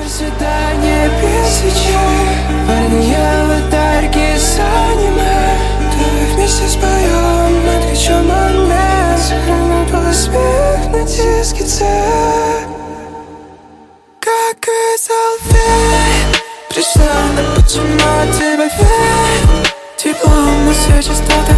Свидание без свечей, парни аватарки с аниме. Давай вместе споем, отключим момент. Сохраню твой смех на диске C. Как из алфей, пришла на почему тебя фейк. Тепло на свече стал